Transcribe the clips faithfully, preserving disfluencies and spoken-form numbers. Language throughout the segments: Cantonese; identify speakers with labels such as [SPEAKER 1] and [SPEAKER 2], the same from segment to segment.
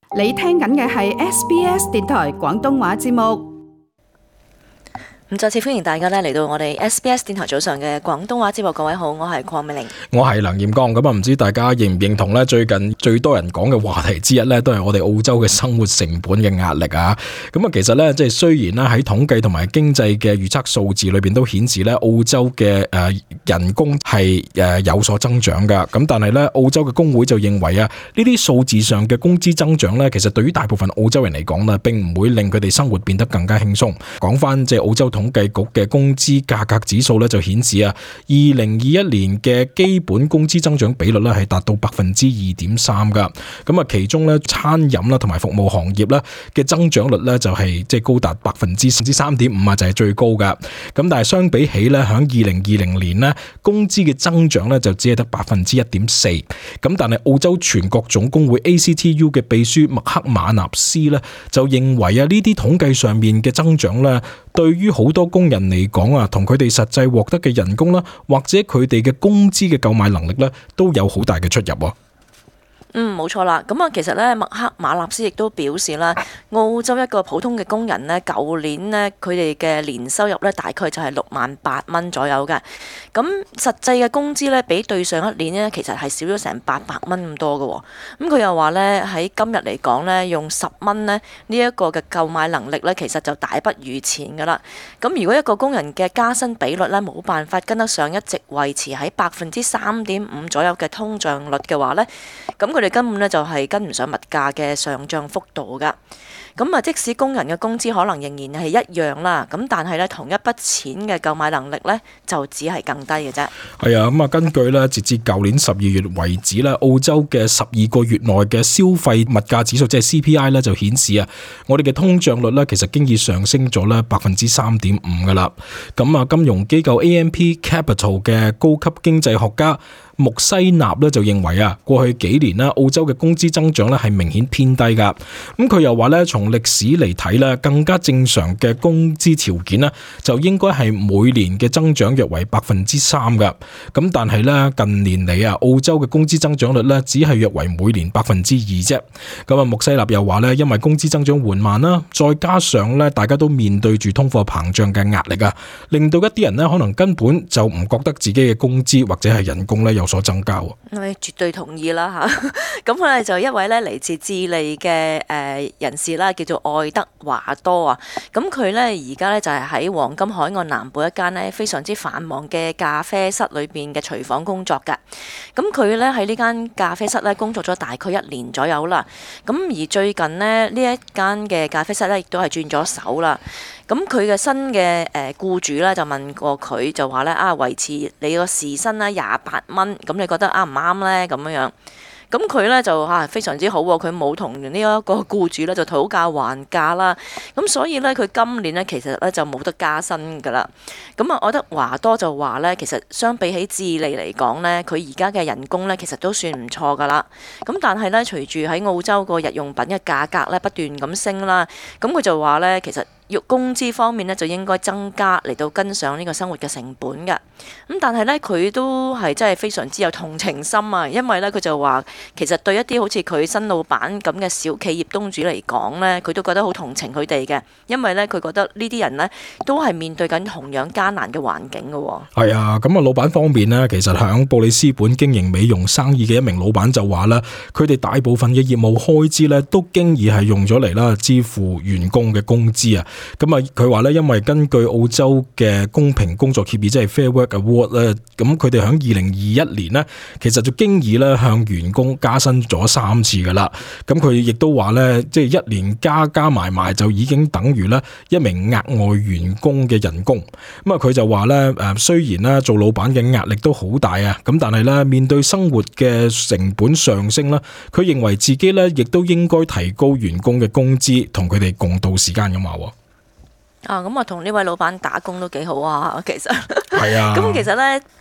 [SPEAKER 1] 你聽緊嘅係 S B S 電台廣東話節目。
[SPEAKER 2] 咁再次歡迎大家咧嚟到我哋 S B S 電台早上嘅廣東話節目。各位好，我係鄺美玲，
[SPEAKER 3] 我係梁彥剛。咁啊，唔知大家認唔認同咧？最近最多人講嘅話題之一咧，都係我哋澳洲嘅生活成本嘅壓力啊。咁啊，其實咧，即係雖然咧喺統計同埋經濟嘅預測數字裏邊都顯示咧，澳洲嘅誒人工係誒有所增長噶。咁但係咧，澳洲嘅工會就認為啊，呢啲數字上嘅工資增長咧，其實對於大部分澳洲人嚟講咧，並唔會令佢哋生活變得更加輕鬆。講翻即係澳洲統計局嘅工資價格指數咧，就顯示啊，二零二一年嘅基本工資增長比率咧係達到百分之二點三噶。咁啊，其中咧餐飲啦同埋服務行業咧嘅增長率咧就係即係高達百分之三點五啊，就係最高噶。咁但係相比起咧，響二零二零年咧工資嘅增長咧就只係得百分之一點四。咁但係澳洲全國總工會 A C T U 嘅秘書麥克馬納斯咧就認為啊，呢啲統計上面嘅增長咧，對於好多工人嚟講啊，同佢哋實際獲得嘅人工啦，或者佢哋嘅工資嘅購買能力咧，都有好大嘅出入。
[SPEAKER 2] 嗯，冇錯啦。咁啊，其實咧，麥克馬納斯亦都表示啦，澳洲一個普通嘅工人呢，舊年呢，佢哋嘅年收入咧大概就係六萬八蚊左右嘅。咁實際嘅工資咧，比對上一年呢，其實係少咗成八百蚊咁多嘅。咁佢又話咧，喺今日嚟講咧，用十蚊呢，呢一個嘅購買能力咧，其實就大不如前噶啦。咁如果一個工人嘅加薪比率咧冇辦法跟得上一直維持喺百分之三點五左右嘅通脹率嘅話咧，咁佢哋根本咧就係跟唔上物價嘅上漲幅度噶。咁啊，即使工人嘅工資可能仍然係一樣啦，咁但係咧同一筆錢嘅購買能力咧就只係更低嘅啫。
[SPEAKER 3] 係啊，咁啊，根據咧截至舊年十二月為止咧，澳洲嘅十二個月內嘅消費物價指數即係 C P I 咧就顯示啊，我哋嘅通脹率咧其實經已上升咗咧百分之三點五噶啦。咁啊，金融機構 A M P Capital 嘅高級經濟學家穆西納咧就認為啊，過去幾年咧澳洲嘅工資增長咧係明顯偏低噶。咁佢又話咧，從歷史嚟睇咧，更加正常嘅工資條件咧就應該係每年嘅增長約為百分之三噶。咁但係咧近年嚟啊，澳洲嘅工資增長率咧只係約為每年百分之二啫。咁啊，穆西納又話咧，因為工資增長緩慢啦，再加上咧大家都面對住通貨膨脹嘅壓力啊，令到一啲人咧可能根本就唔覺得自己嘅工資或者係人工咧有所增加。
[SPEAKER 2] 我絕對同意啦嚇。咁佢哋就一位咧嚟自智利嘅誒人士啦，叫做愛德華多啊。咁佢咧而家咧就係喺黃金海岸南部一間咧非常之繁忙嘅咖啡室裏邊嘅廚房工作㗎。咁佢咧喺呢間咖啡室咧工作咗大概一年左右啦。咁而最近呢，呢一間嘅咖啡室咧亦都係轉咗手啦。咁佢嘅新嘅誒僱主咧就問過佢，就話咧啊，維持你個時薪咧廿八蚊，咁你覺得啱唔啱咧？咁樣樣，咁佢咧就嚇非常之好喎，佢冇同呢一個僱主咧就討價還價啦。咁所以咧佢今年咧其實咧就冇得加薪㗎啦。咁啊，愛德華多就話咧，其實相比起智利嚟講咧，佢而家嘅人工咧其實都算唔錯㗎啦。咁但係咧，隨住喺澳洲個日用品嘅價格咧不斷咁升啦，咁佢就話咧其實要工資方面咧就應該增加嚟到跟上呢個生活嘅成本嘅。咁但係咧佢都係真係非常之有同情心啊，因為咧佢就話其實對一啲好似佢新老闆咁嘅小企業東主嚟講咧，佢都覺得好同情佢哋嘅，因為咧佢覺得呢啲人咧都係面對緊同樣艱難嘅環境嘅。
[SPEAKER 3] 係啊，咁啊老闆方面咧，其實響布里斯本經營美容生意嘅一名老闆就話啦，佢哋大部分嘅業務開支咧都經已係用咗嚟啦支付員工嘅工資啊。咁啊，佢話咧，因為根據澳洲嘅公平工作協議，即係 Fair Work Award 咧，咁佢哋喺二零二一年呢，其實就經已咧向員工加薪咗三次噶啦。咁佢亦都話咧，即係一年加加埋埋就已經等於咧一名額外員工嘅人工。咁啊，佢就話咧，誒雖然咧做老闆嘅壓力都好大啊，咁但係咧面對生活嘅成本上升啦，佢認為自己咧亦都應該提高員工嘅工資，同佢哋共度時間咁話。
[SPEAKER 2] 啊，咁啊，同呢位老闆打工都幾好啊，其實。
[SPEAKER 3] 係啊。
[SPEAKER 2] 咁其實咧，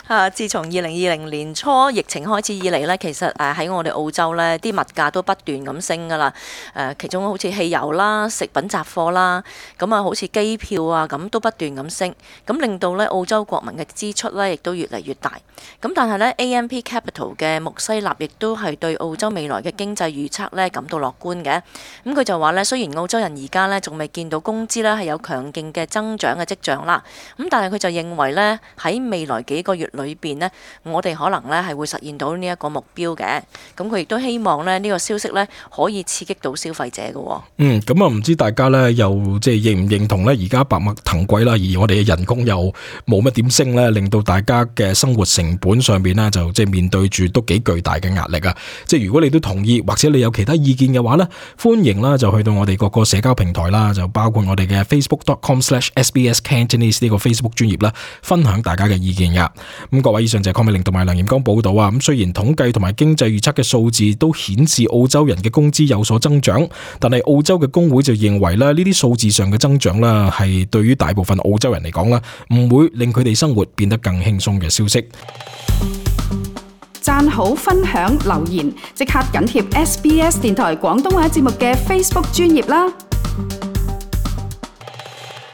[SPEAKER 2] 啊！自從二零二零年初疫情開始以嚟咧，其實誒喺我哋澳洲咧，啲物價都不斷咁升噶啦。誒，其中好似汽油啦、食品雜貨啦，咁啊好似機票啊咁都不斷咁升，咁令到咧澳洲國民嘅支出咧亦都越嚟越大。咁但係咧 A M P Capital 嘅穆西納亦都係對澳洲未來嘅經濟預測咧感到樂觀嘅。咁佢就話咧，雖然澳洲人而家咧仲未見到工資咧係有強勁嘅增長嘅跡象啦，咁但係佢就認為咧喺未來幾個月裏邊呢，我哋可能咧係會實現到呢一個目標嘅。咁佢亦都希望咧呢個消息咧可以刺激到消費者嘅。
[SPEAKER 3] 嗯，咁啊唔知大家咧又即係認唔認同咧？而家百物騰貴啦，而我哋嘅人工又冇乜點升咧，令到大家嘅生活成本上邊呢，就即係面對住都幾巨大嘅壓力啊！即係如果你都同意，或者你有其他意見嘅話呢，歡迎啦就去到我哋各個社交平台啦，就包括我哋嘅 facebook dot com slash S B S Cantonese 呢個 Facebook 專頁啦，分享大家嘅意見噶。咁各位，以上就係鄺美玲同埋梁炎光報道啊。咁雖然統計同埋經濟預測嘅數字都顯示澳洲人嘅工資有所增長，但係澳洲嘅工會就認為咧，呢啲數字上嘅增長啦，係對於大部分澳洲人嚟講啦，唔會令佢哋生活變得更輕鬆嘅消息。
[SPEAKER 1] 讚好、分享、留言，即刻緊貼 S B S 電台廣東話節目嘅 Facebook 專頁啦！